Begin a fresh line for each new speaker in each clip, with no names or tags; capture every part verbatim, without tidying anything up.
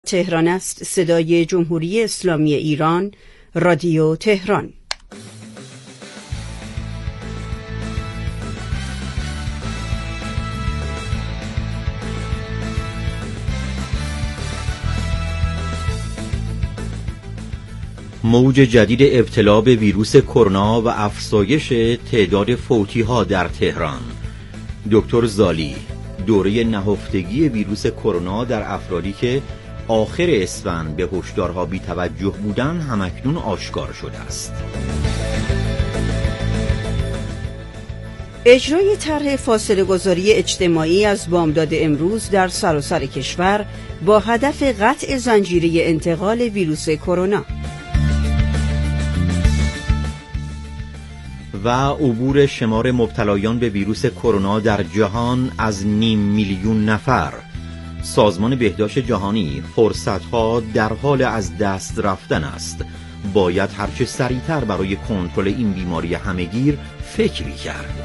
تهران است. صدای جمهوری اسلامی ایران، رادیو تهران.
موج جدید ابتلا به ویروس کرونا و افزایش تعداد فوتی‌ها در تهران. دکتر زالی: دوره نهفتگی ویروس کرونا در افرادی که آخر اسفند به هشدارها بی توجه بودند همکنون آشکار شده است.
اجرای طرح فاصله گذاری اجتماعی از بامداد امروز در سراسر کشور با هدف قطع زنجیره انتقال ویروس کرونا
و عبور شمار مبتلایان به ویروس کرونا در جهان از نیم میلیون نفر. سازمان بهداشت جهانی: فرصت‌ها در حال از دست رفتن است. باید هرچه سریعتر برای کنترل این بیماری همه‌گیر فکری کرد.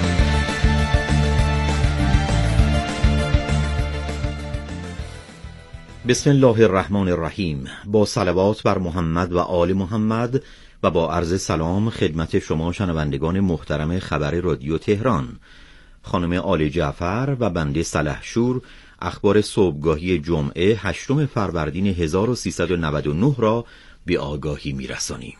بسم الله الرحمن الرحیم. با صلوات بر محمد و آل محمد و با عرض سلام خدمت شما شنوندگان محترم خبر رادیو تهران. خانم آل جعفر و بنده سلحشور اخبار صبحگاهی جمعه هشتم فروردین هزار و سیصد و نود و نه را به آگاهی می‌رسانیم.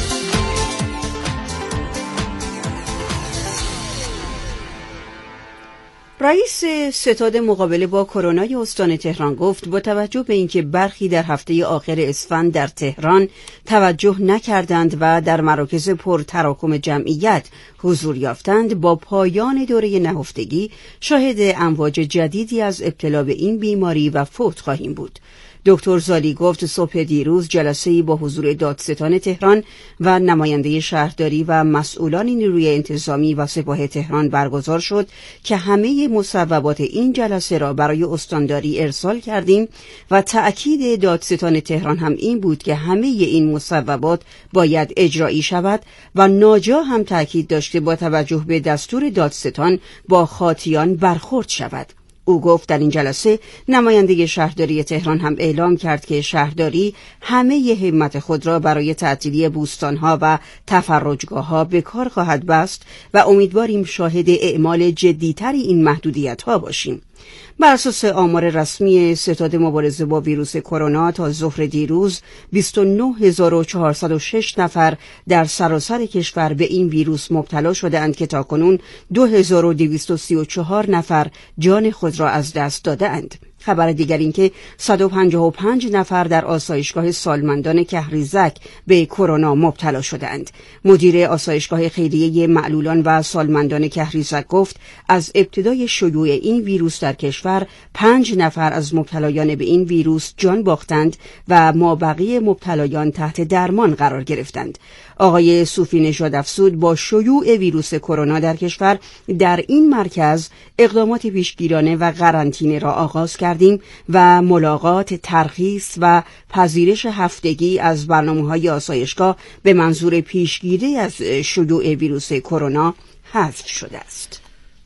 رئیس ستاد مقابله با کرونا استان تهران گفت با توجه به اینکه برخی در هفته آخر اسفند در تهران توجه نکردند و در مراکز پر تراکم جمعیت حضور یافتند، با پایان دوره نهفتگی شاهد امواج جدیدی از ابتلا به این بیماری و فوت خواهیم بود. دکتر زالی گفت صبح دیروز جلسه‌ای با حضور دادستان تهران و نماینده شهرداری و مسئولان نیروی انتظامی و سپاه تهران برگزار شد که همه مصوبات این جلسه را برای استانداری ارسال کردیم و تأکید دادستان تهران هم این بود که همه این مصوبات باید اجرایی شود و ناجا هم تأکید داشته با توجه به دستور دادستان با خاطیان برخورد شود. او گفت در این جلسه نماینده شهرداری تهران هم اعلام کرد که شهرداری همه ی همت خود را برای تعطیلی بوستانها و تفرجگاهها به کار خواهد بست و امیدواریم شاهد اعمال جدیتری این محدودیت‌ها باشیم. بر اساس آمار رسمی ستاد مبارزه با ویروس کرونا تا ظهر دیروز بیست و نه هزار و چهارصد و شش نفر در سراسر کشور به این ویروس مبتلا شده‌اند که تاکنون دو هزار و دویست و سی و چهار نفر جان خود را از دست داده‌اند. خبر دیگر این که صد و پنجاه و پنج نفر در آسایشگاه سالمندان کهریزک به کرونا مبتلا شدند. مدیر آسایشگاه خیریه معلولان و سالمندان کهریزک گفت از ابتدای شیوع این ویروس در کشور پنج نفر از مبتلایان به این ویروس جان باختند و مابقی مبتلایان تحت درمان قرار گرفتند. آقای صوفی نژاد افزود با شیوع ویروس کرونا در کشور در این مرکز اقدامات پیشگیرانه و قرنطینه را آغاز کردیم و ملاقات، ترخیص و پذیرش هفتگی از برنامه‌های آسایشگاه به منظور پیشگیری از شیوع ویروس کرونا حذف شده است.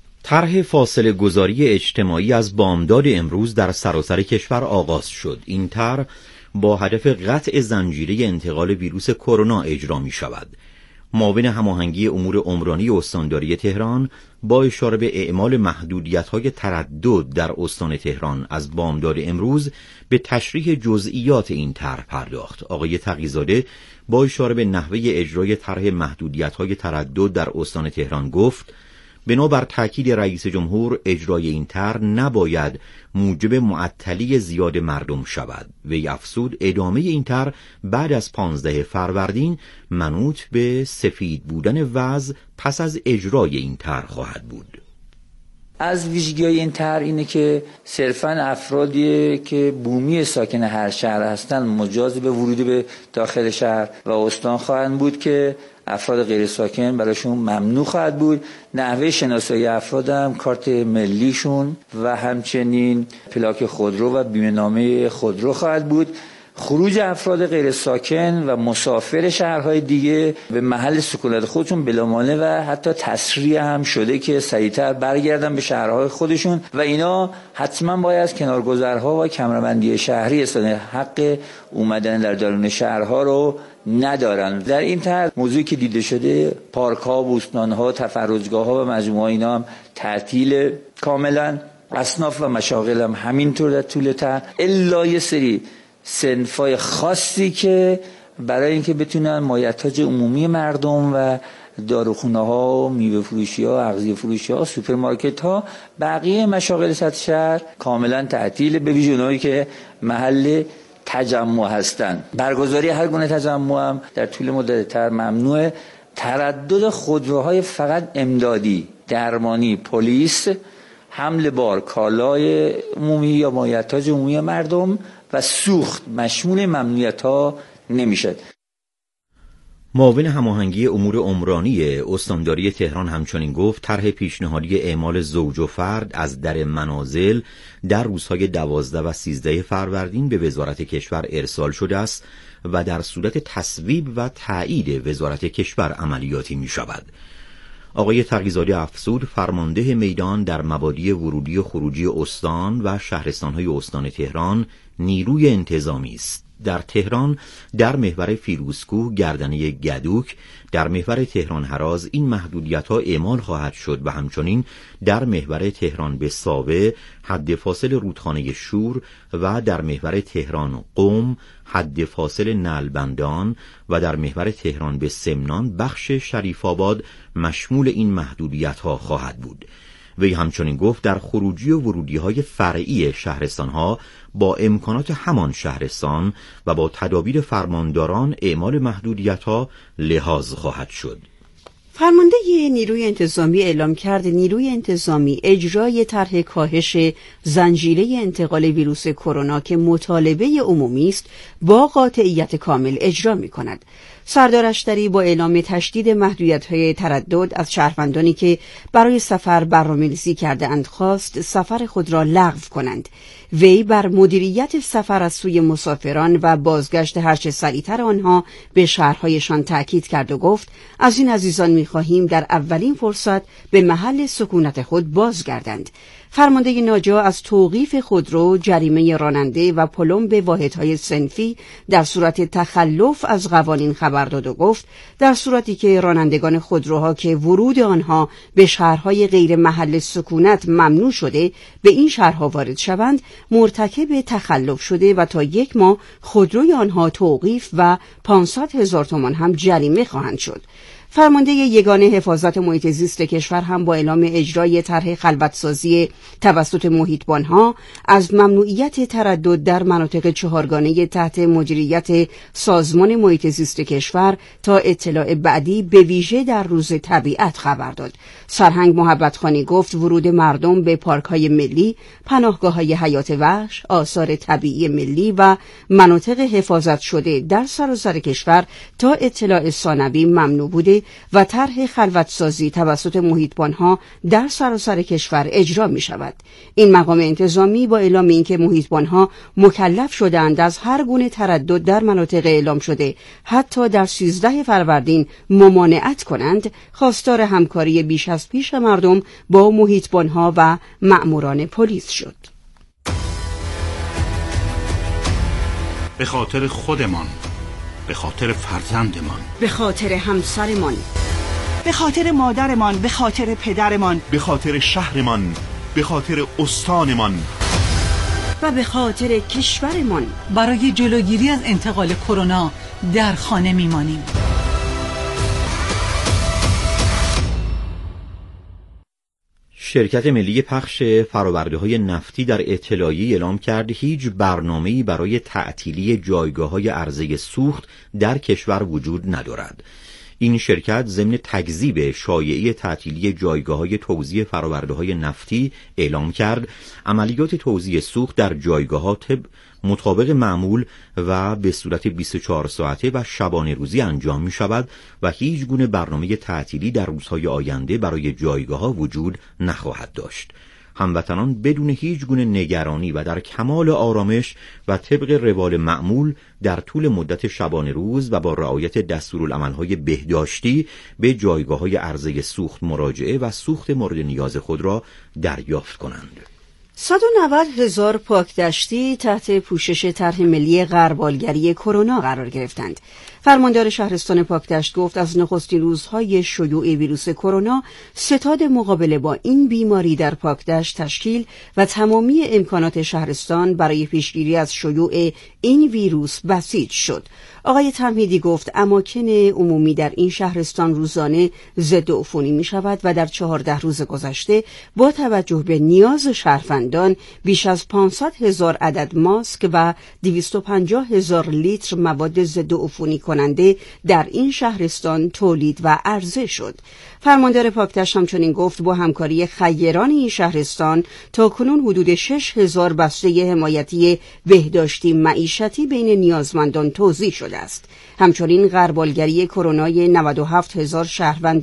طرح فاصله گذاری اجتماعی از بامداد امروز در سراسر کشور آغاز شد. این طرح با هدف قطع زنجیره انتقال ویروس کرونا اجرا می شود. معاون هماهنگی امور عمرانی استانداری تهران با اشاره به اعمال محدودیت‌های تردد در استان تهران از بامداد امروز به تشریح جزئیات این طرح پرداخت. آقای تقی‌زاده با اشاره به نحوه اجرای طرح محدودیت‌های تردد در استان تهران گفت بنابر تأکید رئیس جمهور اجرای این طرح نباید موجب معطلی زیاد مردم شود. وی افزود ادامه این طرح بعد از پانزده فروردین منوط به سفید بودن وضع پس از اجرای این طرح خواهد بود.
از ویژگی‌های این طرح اینه که صرفاً افرادی که بومی ساکن هر شهر هستند مجاز به ورود به داخل شهر و استان خواهند بود که افراد غیر ساکن برایشون ممنوع خواهد بود. نحوه شناسایی افراد هم کارت ملیشون و همچنین پلاک خودرو و بیمه‌نامه خودرو خواهد بود. خروج افراد غیر ساکن و مسافر شهرهای دیگه به محل سکونت خودشون بلامانع و حتی تسریع هم شده که سریعتر برگردن به شهرهای خودشون و اینا حتما باید از کنارگذرها و کمربندی شهری استفاده. حق اومدن در درون شهرها رو ندارن. در این طرح موضوعی که دیده شده پارک ها، بوستان ها، تفرجگاه ها و مجموعه اینا هم تعطیل کاملا. اصناف و مشاغل هم همینطور در طول طرح، الا یه سری صنفای خاصی که برای اینکه بتونن مایحتاج عمومی مردم و داروخونه ها، میوه فروشی ها، اغذیه فروشی ها، سوپرمارکت ها، بقیه مشاغل سطح شهر کاملا تعطیل، به ویژه اونایی که محل تجمع هستن. برگزاری هر گونه تجمع هم در طول مدت تر ممنوعه. تردد خودروهای فقط امدادی، درمانی، پلیس، حمل بار، کالای عمومی یا مایحتاج عمومی مردم و سوخت مشمول ممنوعیت ها نمیشد.
معاون هماهنگی امور عمرانی استانداری تهران همچنین گفت طرح پیشنهادی اعمال زوج و فرد از در منازل در روزهای دوازده و سیزده فروردین به وزارت کشور ارسال شده است و در صورت تصویب و تایید وزارت کشور عملیاتی می شود. آقای تقی‌زاده افسود فرمانده میدان در مبادی ورودی و خروجی استان و شهرستان‌های استان تهران نیروی انتظامی است. در تهران در محور فیروزکوه گردنه گدوک، در محور تهران هراز این محدودیت‌ها اعمال خواهد شد و همچنین در محور تهران به ساوه حد فاصل رودخانه شور و در محور تهران قم حد فاصل نلبندان و در محور تهران به سمنان بخش شریف آباد مشمول این محدودیت‌ها خواهد بود. وی همچنین گفت در خروجی و ورودی‌های فرعی شهرستان‌ها با امکانات همان شهرستان و با تدابیر فرمانداران اعمال محدودیت‌ها لحاظ خواهد شد.
فرمانده نیروی انتظامی اعلام کرد نیروی انتظامی اجرای طرح کاهش زنجیره انتقال ویروس کرونا که مطالبه عمومی است با قاطعیت کامل اجرا می‌کند. سردار اشتری با اعلام تشدید محدودیت‌های تردد از شهروندانی که برای سفر برنامه‌ریزی کرده‌اند خواست سفر خود را لغو کنند. وی بر مدیریت سفر از سوی مسافران و بازگشت هرچه سریعتر آنها به شهرهایشان تأکید کرد و گفت از این عزیزان می‌خواهیم در اولین فرصت به محل سکونت خود بازگردند. فرمانده ناجا از توقیف خودرو، جریمه راننده و پلم واحدهای صنفی در صورت تخلف از قوانین خبر داد و گفت در صورتی که رانندگان خودروها که ورود آنها به شهرهای غیر محل سکونت ممنوع شده به این شهرها وارد شوند مرتکب تخلف شده و تا یک ماه خودروی آنها توقیف و پانصد هزار تومان هم جریمه خواهند شد. فرمانده یگانه حفاظت محیط زیست کشور هم با اعلام اجرای طرح خلوتسازی توسط محیطبانها از ممنوعیت تردد در مناطق چهارگانه تحت مدیریت سازمان محیط زیست کشور تا اطلاع بعدی به ویژه در روز طبیعت خبر داد. سرهنگ محبتخانی گفت ورود مردم به پارک‌های ملی، پناهگاه‌های حیات وحش، آثار طبیعی ملی و مناطق حفاظت شده در سراسر کشور تا اطلاع ثانوی ممنوع بوده و طرح خلوتسازی توسط محیطبانها در سراسر کشور اجرا می شود. این مقام انتظامی با اعلام اینکه محیطبانها مکلف شدند از هر گونه تردد در مناطق اعلام شده حتی در سیزده فروردین ممانعت کنند، خواستار همکاری بیش از پیش مردم با محیطبانها و مأموران پلیس شد.
به خاطر خودمان، به خاطر فرزندمان،
به خاطر همسرمان،
به خاطر مادرمان، به خاطر پدرمان،
به خاطر شهرمان، به خاطر استانمان
و به خاطر کشورمان
برای جلوگیری از انتقال کرونا در خانه میمانیم.
شرکت ملی پخش فرآورده‌های نفتی در اطلاعیه اعلام کرد هیچ برنامه‌ای برای تعطیلی جایگاه‌های عرضه سوخت در کشور وجود ندارد. این شرکت ضمن تکذیب شایعه تعطیلی جایگاه‌های توزیع فرآورده‌های نفتی اعلام کرد عملیات توزیع سوخت در جایگاه‌ها طبق مطابق معمول و به صورت بیست و چهار ساعته و شبانه روزی انجام می شود و هیچ گونه برنامه تعطیلی در روزهای آینده برای جایگاه‌ها وجود نخواهد داشت. هموطنان بدون هیچ گونه نگرانی و در کمال آرامش و طبق روال معمول در طول مدت شبانه روز و با رعایت دستورالعمل‌های بهداشتی به جایگاه‌های عرضه سوخت مراجعه و سوخت مورد نیاز خود را دریافت کنند.
صد و نود هزار پاکدشتی تحت پوشش طرح ملی غربالگری کرونا قرار گرفتند. فرماندار شهرستان پاکدشت گفت از نخستین روزهای شیوع ویروس کرونا ستاد مقابله با این بیماری در پاکدشت تشکیل و تمامی امکانات شهرستان برای پیشگیری از شیوع این ویروس بسیج شد. آقای تمهیدی گفت اماکن عمومی در این شهرستان روزانه ضد عفونی می شود و در چهارده روز گذشته با توجه به نیاز شهروندان بیش از پانصد هزار عدد ماسک و دویست و پنجاه هزار لیتر مواد ضد عفونی کننده در این شهرستان تولید و عرضه شد. فرماندار پاکدشت همچنین گفت با همکاری خیران این شهرستان تا کنون حدود شش هزار بسته حمایتی بهداشتی معیشتی بین نیازمندان توزیع شده است. همچنین غربالگری کرونای نود و هفت هزار شهروند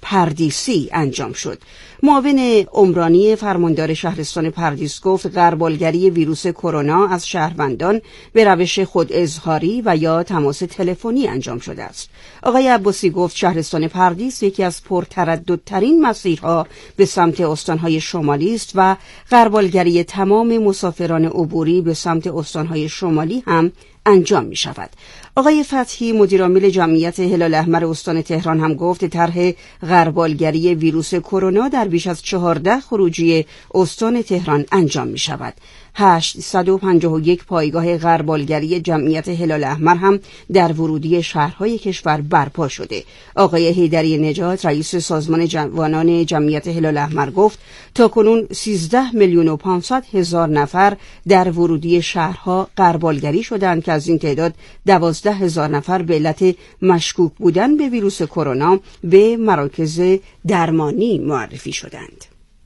پردیسی انجام شد. معاون عمرانی فرماندار شهرستان پردیس گفت غربالگری ویروس کرونا از شهروندان به روش خود اظهاری و یا تماس تلفنی انجام شده است. آقای عباسی گفت شهرستان پردیس یکی از پرترددترین مسیرها به سمت استانهای شمالی است و غربالگری تمام مسافران عبوری به سمت استانهای شمالی هم انجام می شود. آقای فتحی مدیرعامل جمعیت هلال احمر استان تهران هم گفت طرح غربالگری ویروس کرونا در بیش از چهارده خروجی استان تهران انجام می شود. هشتصد و پنجاه و یک پایگاه غربالگری جمعیت هلال احمر هم در ورودی شهرهای کشور برپا شده. آقای حیدری نجات رئیس سازمان جوانان جمعیت هلال احمر گفت تا کنون سیزده میلیون و پانصد هزار نفر در ورودی شهرها غربالگری شدند که از این تعداد دوازده هزار نفر به علت مشکوک بودن به ویروس کرونا به مراکز درمانی معرفی شدند.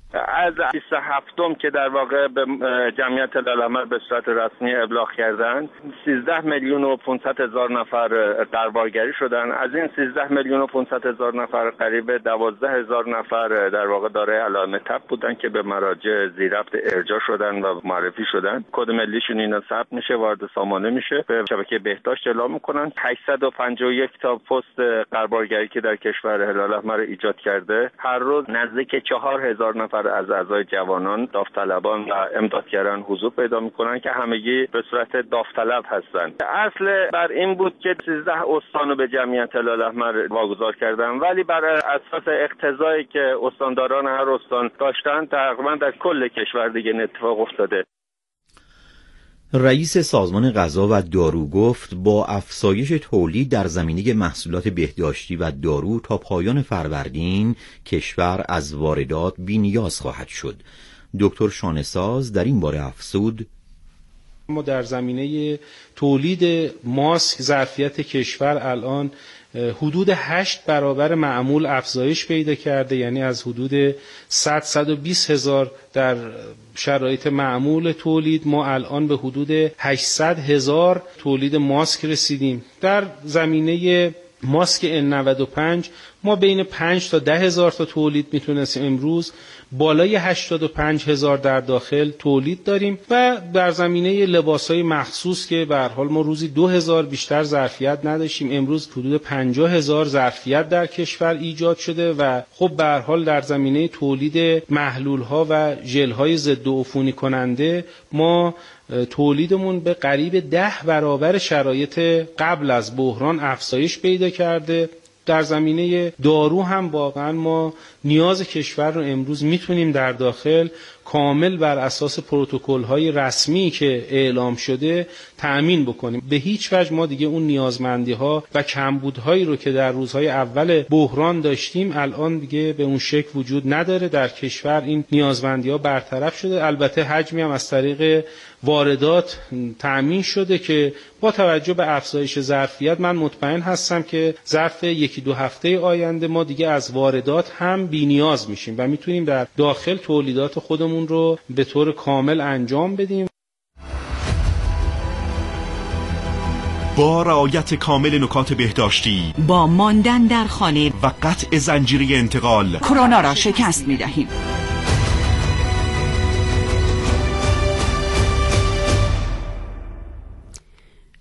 از بیست و هفتم که در واقع به جمعیت هلال احمر به صورت رسمی ابلاغ کردند سیزده میلیون و پانصد هزار نفر غربالگری شدند. از این سیزده میلیون و پانصد هزار نفر قریب دوازده هزار نفر در واقع دارای علائم تب بودند که به مراجع ذی‌ربط ارجاع شدند و معرفی شدند. کد ملیشون اینا ثبت میشه، وارد سامانه میشه، به شبکه بهداشت اعلام میکنن. هشتصد و پنجاه و یک تا پست غربالگری که در کشور هلال احمر ایجاد کرده هر روز نزدیک چهار هزار نفر از اعضای جوانان، داوطلبان و امدادگران حضور پیدا میکنن که همگی به صورت داوطلب هستند. اصل بر این بود که سیزده استان رو به جمعیت هلال احمر واگذار کردن، ولی بر اساس اقتضایی که استانداران هر استان داشتن تقریبا در کل کشور دیگه اتفاق افتاده.
رئیس سازمان غذا و دارو گفت با افزایش تولید در زمینه محصولات بهداشتی و دارو تا پایان فروردین کشور از واردات بی‌نیاز خواهد شد. دکتر شانه‌ساز در این باره افزود:
ما در زمینه تولید ماسک ظرفیت کشور الان حدود هشت برابر معمول افزایش پیدا کرده، یعنی از حدود صد تا صد و بیست هزار در شرایط معمول تولید ما الان به حدود هشتصد هزار تولید ماسک رسیدیم. در زمینه ماسک ان نود و پنج ما بین پنج تا ده هزار تا تولید میتونستیم امروز بالای هشتاد و پنج هزار در داخل تولید داریم و در زمینه لباسهای مخصوص که به هر حال ما روزی دو هزار بیشتر ظرفیت نداشتیم، امروز حدود پنجاه هزار ظرفیت در کشور ایجاد شده و خب به هر حال در زمینه تولید محلول‌ها و ژل‌های ضد عفونی کننده ما تولیدمون به قریب ده برابر شرایط قبل از بحران افزایش پیدا کرده. در زمینه دارو هم واقعا ما نیاز کشور رو امروز میتونیم در داخل کامل بر اساس پروتکل‌های رسمی که اعلام شده تأمین بکنیم. به هیچ وجه ما دیگه اون نیازمندی‌ها و کمبودهایی رو که در روزهای اول بحران داشتیم الان دیگه به اون شکل وجود نداره. در کشور این نیازمندی‌ها برطرف شده. البته حجمی هم از طریق واردات تأمین شده که با توجه به افزایش ظرفیت من مطمئن هستم که ظرف یکی دو هفته آینده ما دیگه از واردات هم بی‌نیاز میشیم و میتونیم در داخل تولیدات خودمون رو به طور کامل انجام بدیم.
با رعایت کامل نکات بهداشتی،
با ماندن در خانه
و قطع زنجیره انتقال،
کرونا را شکست می‌دهیم.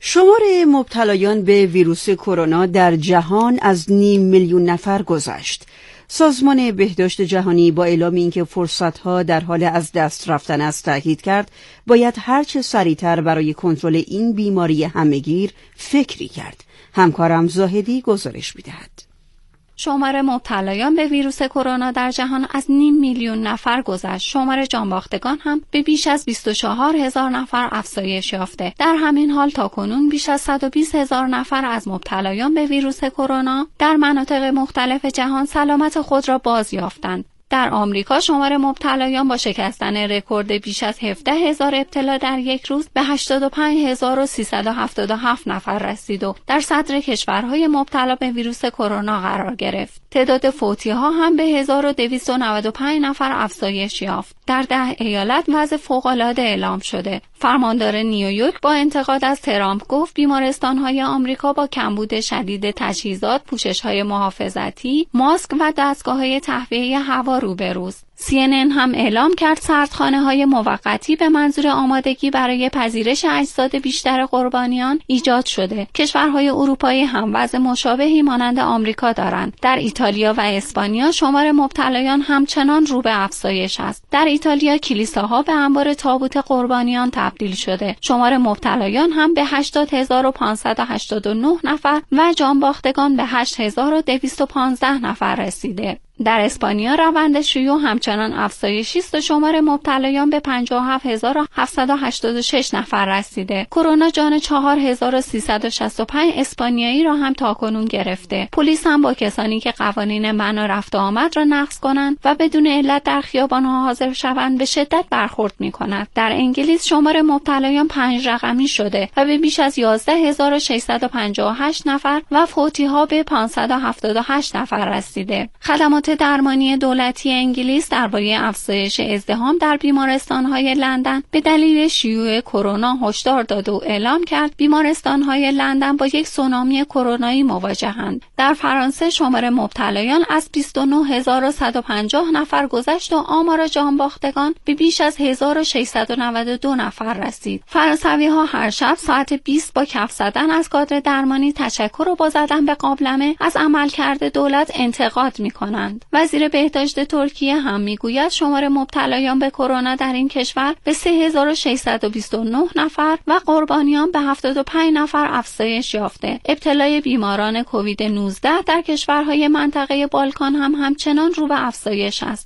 شمار مبتلایان به ویروس کرونا در جهان از نیم میلیون نفر گذشت. سازمان بهداشت جهانی با اعلام اینکه فرصت‌ها در حال از دست رفتن است تاکید کرد باید هرچه سریعتر برای کنترل این بیماری همه‌گیر فکری کرد. همکارم زاهدی گزارش می‌دهد.
شمار مبتلایان به ویروس کرونا در جهان از نیم میلیون نفر گذشت. شمار جانباختگان هم به بیش از بیست و چهار هزار نفر افزایش یافته. در همین حال تاکنون بیش از صد و بیست هزار نفر از مبتلایان به ویروس کرونا در مناطق مختلف جهان سلامت خود را باز یافتند. در آمریکا شمار مبتلایان با شکستن رکورد بیش از هفده هزار ابتلا در یک روز به هشتاد و پنج هزار و سیصد و هفتاد و هفت نفر رسید و در صدر کشورهای مبتلا به ویروس کرونا قرار گرفت. تعداد فوتی‌ها هم به هزار و دویست و نود و پنج نفر افزایش یافت. در ده ایالت وضع فوق‌العاده اعلام شده. فرماندار نیویورک با انتقاد از ترامپ گفت بیمارستان‌های آمریکا با کمبود شدید تجهیزات، پوشش‌های محافظتی، ماسک و دستگاه‌های تهویه هوا روبروست. سی ان ان هم اعلام کرد سردخانه‌های موقتی به منظور آمادگی برای پذیرش اجساد بیشتر قربانیان ایجاد شده. کشورهای اروپایی هم وضع مشابهی مانند آمریکا دارند. در ایتالیا و اسپانیا شمار مبتلایان همچنان رو به افزایش است. در ایتالیا کلیساها به انبار تابوت قربانیان تبدیل شده. شمار مبتلایان هم به هشتاد هزار و پانصد و هشتاد و نه نفر و جانباختگان به هشت هزار و دویست و پانزده نفر رسیده. در اسپانیا روند شیوع همچنان افزایشی است و شمار مبتلایان به پنجاه و هفت هزار و هفتصد و هشتاد و شش نفر رسیده. کرونا جان چهار هزار و سیصد و شصت و پنج اسپانیایی را هم تاکنون گرفته. پلیس هم با کسانی که قوانین منع رفت و آمد را نقض کنند و بدون علت در خیابان‌ها حاضر شوند به شدت برخورد می‌کند. در انگلیس شمار مبتلایان پنج رقمی شده و به بیش از یازده هزار و ششصد و پنجاه و هشت نفر و فوتی‌ها به پانصد و هفتاد و هشت نفر رسیده. خدمات درمانی دولتی انگلیس درباره افزایش ازدحام در بیمارستان‌های لندن به دلیل شیوع کرونا هشدار داد و اعلام کرد بیمارستان‌های لندن با یک سونامی کرونایی مواجه‌اند. در فرانسه شمار مبتلایان از بیست و نه هزار و صد و پنجاه نفر گذشت و آمار جانباختگان به بیش از هزار و ششصد و نود و دو نفر رسید. فرانسوی‌ها هر شب ساعت بیست با کف زدن از کادر درمانی تشکر و با زدن به قابلمه از عملکرد دولت انتقاد می‌کنند. وزیر بهداشت ترکیه هم میگوید شمار مبتلایان به کرونا در این کشور به سه هزار و ششصد و بیست و نه نفر و قربانیان به هفتاد و پنج نفر افزایش یافته. ابتلای بیماران کووید نوزده در کشورهای منطقه بالکان هم همچنان رو به افزایش است.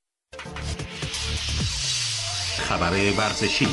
خبر ورزشی.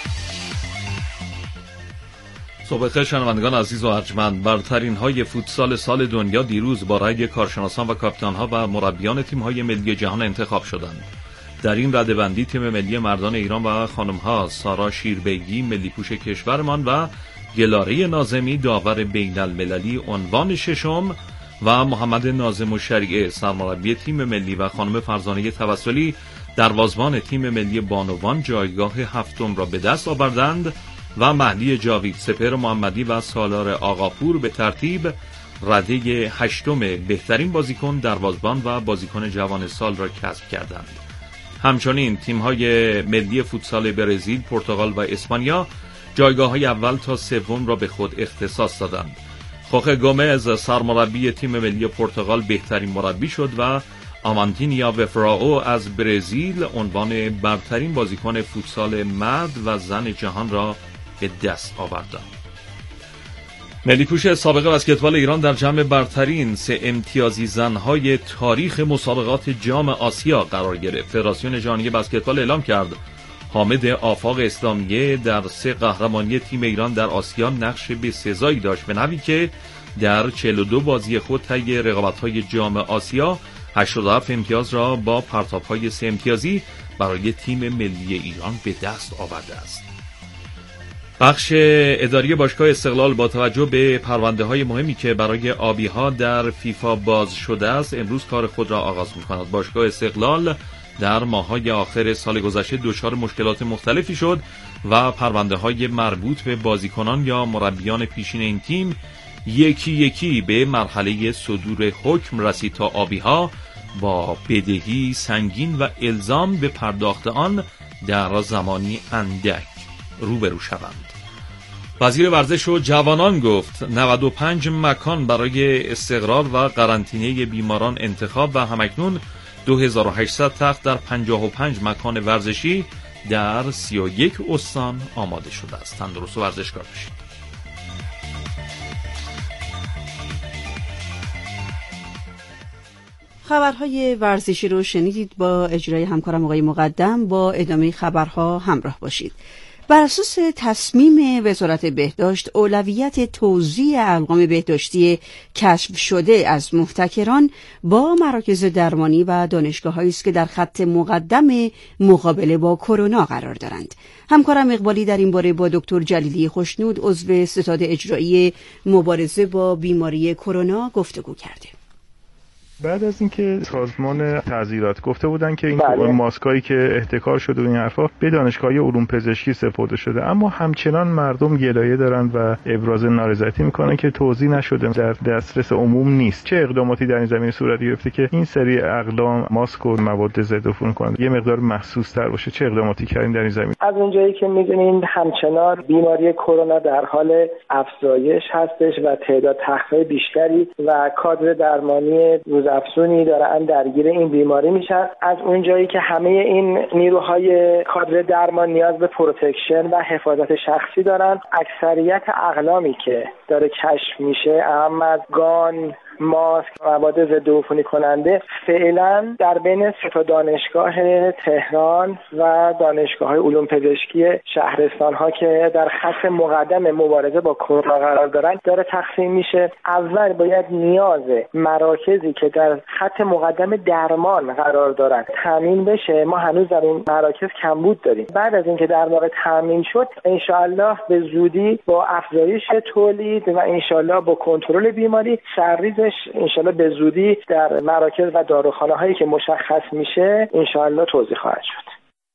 صبح خیر شنوندگان عزیز و ارجمند. برترین های فوتسال سال دنیا دیروز با رأی کارشناسان و کاپیتان ها و مربیان تیم های ملی جهان انتخاب شدند. در این رده‌بندی تیم ملی مردان ایران و خانم ها سارا شیربیگی ملی پوش کشورمان و گلاره ناظمی داور بین المللی عنوان ششم و محمد ناظم الشریعه سرمربی تیم ملی و خانم فرزانه توسلی دروازه‌بان تیم ملی بانوان جایگاه هفتم را به دست آوردند و مهدی جاوید، سپهر محمدی و سالار آقاپور به ترتیب رده هشتم بهترین بازیکن، دروازه‌بان و بازیکن جوان سال را کسب کردند. همچنین تیم‌های ملی فوتسال برزیل، پرتغال و اسپانیا جایگاه‌های اول تا سوم را به خود اختصاص دادند. خوخه گومز سرمربی تیم ملی پرتغال بهترین مربی شد و آمانتینیا وفراو از برزیل عنوان برترین بازیکن فوتسال مرد و زن جهان را به دست آوردند. ملی پوش سابق بسکتبال ایران در جمع برترین سه امتیازی زنهای تاریخ مسابقات جام آسیا قرار گرفت. فدراسیون جهانی بسکتبال اعلام کرد حامد آفاق اسلامیه در سه قهرمانی تیم ایران در آسیا نقش بسزایی داشت، به نحوی که در چهل و دو بازی خود طی رقابت‌های جام آسیا هشتاد و هفت امتیاز را با پرتاب‌های سه امتیازی برای تیم ملی ایران به دست آورده است. بخش اداری باشگاه استقلال با توجه به پرونده‌های مهمی که برای آبی‌ها در فیفا باز شده است امروز کار خود را آغاز می‌کند. باشگاه استقلال در ماه‌های آخر سال گذشته دچار مشکلات مختلفی شد و پرونده‌های مربوط به بازیکنان یا مربیان پیشین این تیم یکی یکی به مرحله صدور حکم رسید تا آبی‌ها با بدهی سنگین و الزام به پرداخت آن در زمانی اندک روبرو شوند. وزیر ورزش و جوانان گفت نود و پنج مکان برای استقرار و قرنطینه بیماران انتخاب و همکنون دو هزار و هشتصد تخت در پنجاه و پنج مکان ورزشی در سی و یک استان آماده شده است. تندرست و ورزشکار باشید.
خبرهای ورزشی رو شنیدید. با اجرای همکارم آقای مقدم با ادامه خبرها همراه باشید. بر اساس تصمیم وزارت بهداشت، اولویت توزیع ارقام بهداشتی کشف شده از محتکران با مراکز درمانی و دانشگاه‌هایی است که در خط مقدم مقابله با کرونا قرار دارند. همکارم اقبالی در این باره با دکتر جلیلی خوشنود، عضو ستاد اجرایی مبارزه با بیماری کرونا گفتگو کرده.
بعد از اینکه سازمان تعزیرات گفته بودن که این ماسکایی که احتکار شده و این حرفا به دانشگاه‌های علوم پزشکی سپرده شده، اما همچنان مردم گلایه دارن و ابراز نارضایتی میکنن که توزیع نشده، در دسترس عموم نیست. چه اقداماتی در این زمینه صورت گرفته که این سری اقلام ماسک و مواد ضد عفونی کنند یه مقدار محسوس تر باشه؟ چه اقداماتی کردین در این زمینه؟
از اونجایی که میدونین همچنان بیماری کرونا در حال افزایش هستش و تعداد تحقیق بیشتری و کادر درمانی افسونی دارن درگیر این بیماری میشن. از اونجایی که همه این نیروهای کادر درمان نیاز به پروتکشن و حفاظت شخصی دارن، اکثریت اقلامی که داره کشف میشه، اهم از گان، ماسک، مواد ضد عفونی کننده، فعلا در بین سه تا دانشگاه تهران و دانشگاه‌های علوم پزشکی شهرستان‌ها که در خط مقدم مبارزه با کرونا قرار دارن داره تقسیم میشه. اول باید نیاز مراکزی که در خط مقدم درمان قرار دارن تامین بشه. ما هنوز در این مراکز کمبود داریم. بعد از اینکه در واقع تامین شد، انشاءالله به زودی با افزایش تولید و انشاءالله با کنترل بیماری، سرریزش انشاءالله به زودی در مراکز و داروخانه‌هایی که مشخص میشه انشاءالله توزیع خواهد شد.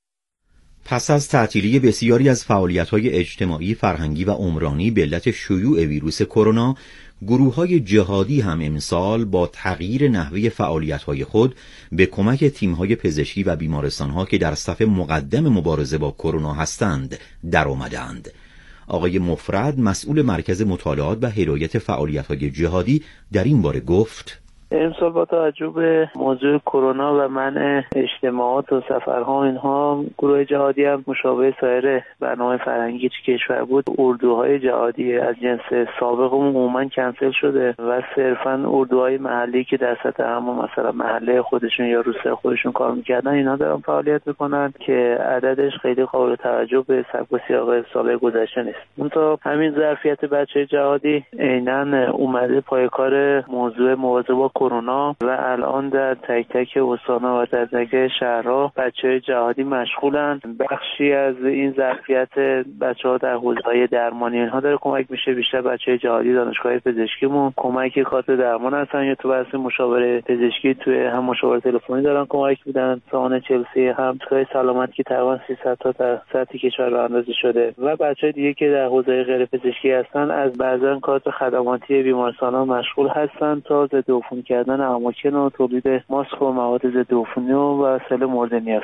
پس از تعطیلی بسیاری از فعالیت‌های اجتماعی، فرهنگی و عمرانی به علت شیوع ویروس کرونا، گروه‌های جهادی هم امسال با تغییر نحوه فعالیت‌های خود به کمک تیم‌های پزشکی و بیمارستان‌ها که در صف مقدم مبارزه با کرونا هستند در آمدند. آقای مفرد، مسئول مرکز مطالعات و هدایت فعالیت‌های جهادی، در این باره گفت:
امسال با توجه به موضوع کرونا و منع اجتماعات و سفرها اینها، گروه جهادی هم مشابه سایر برنامه فرهنگی کشور بود، اردوهای جهادی از جنس سابقمون عموما کنسل شده و صرفا اردوهای محلی که در سطح همون مثلا محله خودشون یا روستا خودشون کار میکردن اینا دارن فعالیت میکنن که عددش خیلی قابل توجه به سبک و سیاق سال گذشته نیست. منتها همین ظرفیت بچه جهادی عیناً اومده پای کار موضوع مواظبت با کرونا و الان در تک تک استان‌ها و در تک شهرها بچه‌های جهادی مشغولن. بخشی از این ظرفیت بچه‌ها در حوزه‌های درمانی اینها داره کمک میشه. بیشتر بچه‌های جهادی دانشگاه پزشکیمون کمک کادر درمان هستن یا تو بحث مشاوره پزشکی توی هم مشاوره تلفنی دارن کمک میدن. سان چلسی هم توی سلامت که تقریبا سیصد تا در سطح کشور راه‌اندازی شده و بچه‌های دیگه که در حوزه غیر پزشکی هستن از بعضن کادر خدماتی بیمارستان‌ها مشغول هستن تا ضد عفونی کردن اماکن و تولید ماسک و مواد ضد عفونی و وسایل مورد نیاز.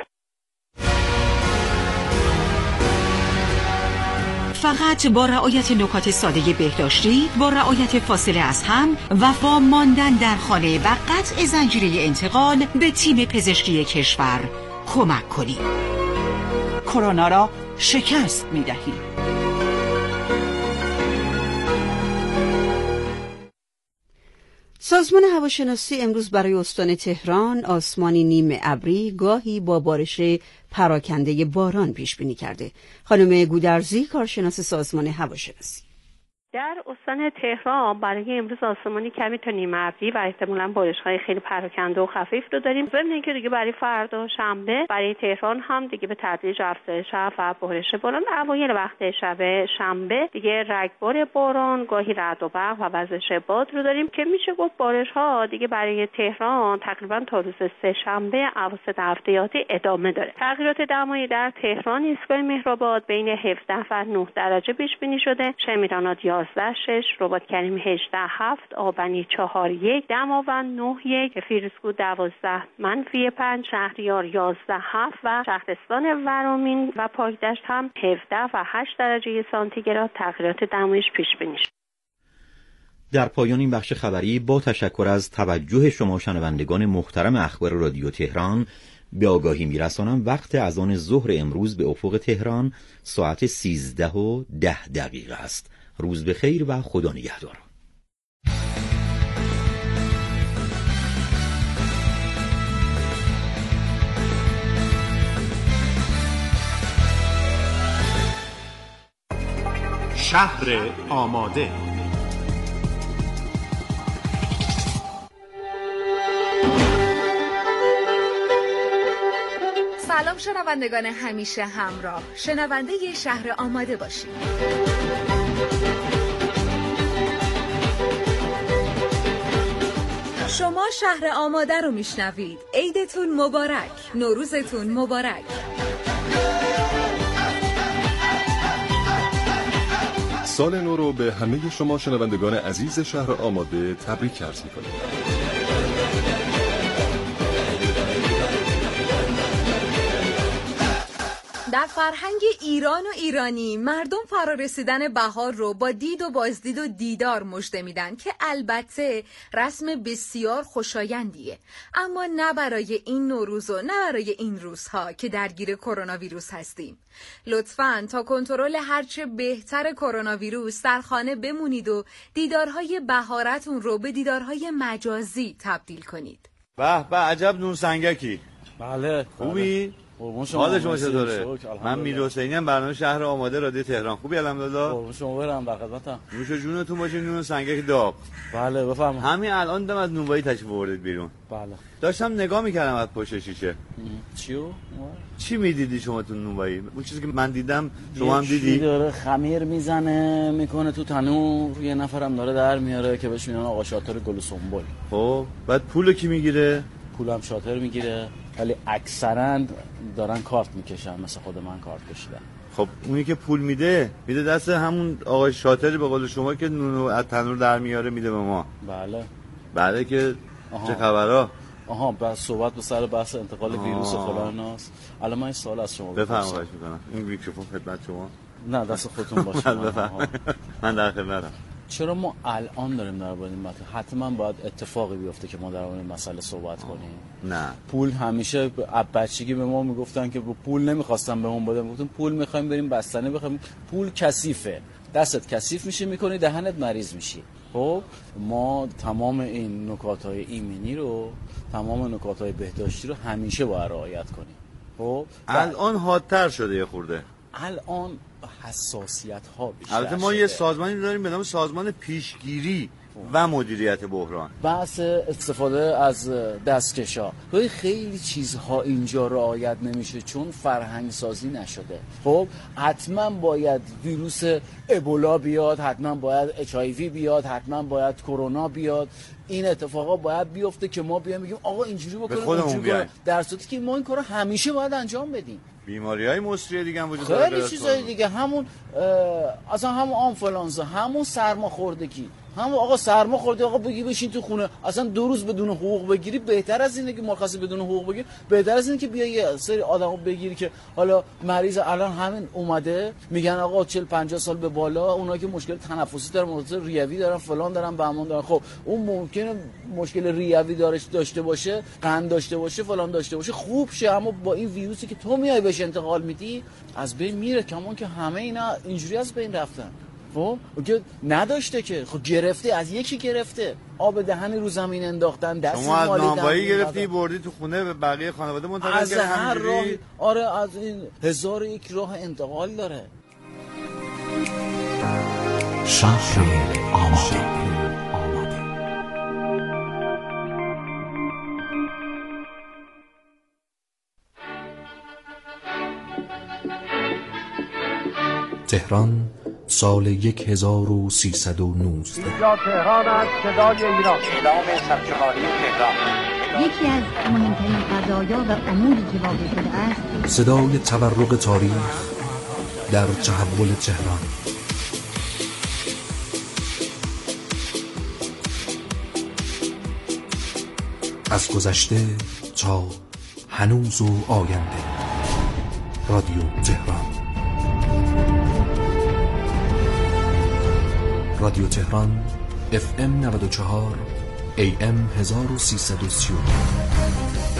فقط با رعایت نکات ساده بهداشتی، با رعایت فاصله از هم و با ماندن در خانه و قطع زنجیره انتقال به تیم پزشکی کشور کمک کنید. کرونا را شکست می‌دهید.
سازمان هواشناسی امروز برای استان تهران آسمانی نیمه ابری گاهی با بارش پراکنده باران پیش بینی کرده. خانم گودرزی، کارشناس سازمان هواشناسی:
در استان تهران برای امروز آسمانی کمی تا نیمه ابری و احتمالاً بارش‌های خیلی پراکنده و خفیف رو داریم. ضمن اینکه دیگه برای فردا شنبه برای تهران هم دیگه به تدریج افزایش و بارش باران. اوایل وقت شب شنبه دیگه رگبار باران، گاهی رعد و برق و وزش باد رو داریم که میشه گفت بارش‌ها دیگه برای تهران تقریباً تا روز سه شنبه اواسط هفته آتی ادامه داره. تغییرات دمایی در تهران ایستگاه مهرآباد بین هفده و نه درجه پیش بینی شده. شمیران یازده شش، رباط کریم هجده هفت، آبنی چهار یک، دماوند نه یک، فیروزکوه دوازده منفی پنج، شهریار یازده هفت و شهرستان ورامین و پاکدشت هم هفده و هشت درجه سانتیگراد تغییرات دمایش پیش بینی شده.
در پایان این بخش خبری با تشکر از توجه شما شنوندگان محترم اخبار رادیو تهران به آگاهی میرسانم وقت اذان ظهر امروز به افق تهران ساعت سیزده و ده دقیقه است. روز بخیر و خدا نگهدار.
شهر آماده.
سلام شنوندگان همیشه همراه، شنونده ی شهر آماده باشید. شما شهر آماده رو میشنوید. عیدتون مبارک، نوروزتون مبارک.
سال نو رو به همه شما شنوندگان عزیز شهر آماده تبریک عرض می‌کنیم.
در فرهنگ ایران و ایرانی مردم فرارسیدن بهار رو با دید و بازدید و دیدار مژده میدن که البته رسم بسیار خوشایندیه، اما نه برای این نوروز و نه برای این روزها که درگیر کرونا ویروس هستیم. لطفاً تا کنترل هرچه بهتر کرونا ویروس در خانه بمونید و دیدارهای بهارتون رو به دیدارهای مجازی تبدیل کنید.
به به عجب نون سنگکی.
بله
خوبی؟ حال شما چطوره؟ من میر حسینی ام، برنامه شهر آماده رادیو تهران. خوبی الحمدلله؟
قربون شما برم، در خدمتم.
نوش جونتون باشه. نون سنگک داغ.
بله بفرمایید.
همین الان دم از نونوایی تشریف آوردید بیرون.
بله.
داشتم نگاه میکردم از پشت شیشه.
چیو؟
چی میدیدی شما تو نونوایی؟ اون چیزی که من دیدم شما هم دیدی؟
داره خمیر میزنه میکنه تو تنور، یه نفرم داره در میاره که بهش میگن آقا شاطر گل سنبل.
خب بعد پولو کی میگیره؟
پولم شاطر میگیره، ولی اکثرا دارن کارت میکشن، مثل خود من کارت کشیدم.
خب اونی که پول میده میده دست همون آقای شاطر به قول شما که نونو از تنور در میاره میده به ما.
بله.
بعد که آها. چه خبرها؟
آها بس صحبت به سر بحث انتقال آها. ویروس فلان ناست. الان من این سوال از شما
بفرمایید. خواهش میکنم. این میکروفون خدمت شما.
نه دست خودتون باشه.
بفرمایید. من در خدمتم.
چرا ما الان داریم در مورد این مطلب؟ حتما باید اتفاقی بیفته که ما در مورد این مسئله صحبت کنیم.
نه.
پول همیشه از بچگی به ما میگفتن که پول نمیخواستن بهمون بدن، میگفتن پول میخوایم بریم بستنی بخریم. پول کثیفه، دستت کثیف میشه میکنی دهنت مریض میشی. خب ما تمام این نکات‌های ایمنی رو، تمام نکات‌های بهداشتی رو همیشه باید رعایت کنیم. خب
الان حادتر شده یه خورده.
الان حساسیت ها بیشتر.
البته ما یه سازمانی داریم به نام سازمان پیشگیری و مدیریت بحران.
بحث استفاده از دستکشا، خیلی چیزها اینجا رعایت نمیشه چون فرهنگ سازی نشده. خب حتما باید ویروس ابولا بیاد، حتما باید اچ آی وی بیاد، حتما باید کرونا بیاد. این اتفاقا باید بیفته که ما بیایم بگیم آقا اینجوری بکنیم اونجوری کنیم، در صورتی که ما این کارو همیشه باید انجام بدیم.
بیماری‌های مصری دیگه هم وجود داره،
خیلی چیزای دیگه، همون اصلا همون آنفولانزا، همون سرماخوردگی، همون آقا سرما خوردی آقا بگی بشین تو خونه، اصلا دو روز بدون حقوق بگیری بهتر از اینه که مرخصی بدون حقوق بگیری، بهتر از اینه که بیای یه سری آدمو بگیری که حالا مریض الان همین اومده میگن آقا چهل پنجاه سال به بالا، اونایی که مشکل تنفسی دارن، مشکل ریوی دارن، فلان دارن، بهمان دارن. خب اون ممکنه مشکل ریوی داشته باشه، قند داشته باشه، فلان داشته باشه، خوب شه، اما با این ویروسی که تو میای بهش انتقال میدی از بین میره. کمان که همه اینا اینجوری از بین رفتن. خب که نداشته که خب گرفته، از یکی گرفته، آب دهنی رو زمین انداختن، دست
شما از نانوایی گرفتی بردی تو خونه به بقیه خانواده منتقل کردی.
از هر راه، آره از این هزار یک راه انتقال داره.
شهر آماده. تهران سال یک هزار و سیصد و نوزده.
اینجا تهران است، صدای ایران. اعلام سرشماری تهران.
یکی از مهمترین قضایا و اموری که واقع شده است
صدای تورق تاریخ در تحول تهران. از گذشته تا هنوز و آینده. رادیو تهران. رادیو تهران اف ام نود و چهار ای ام هزار و سیصد و سی و دو.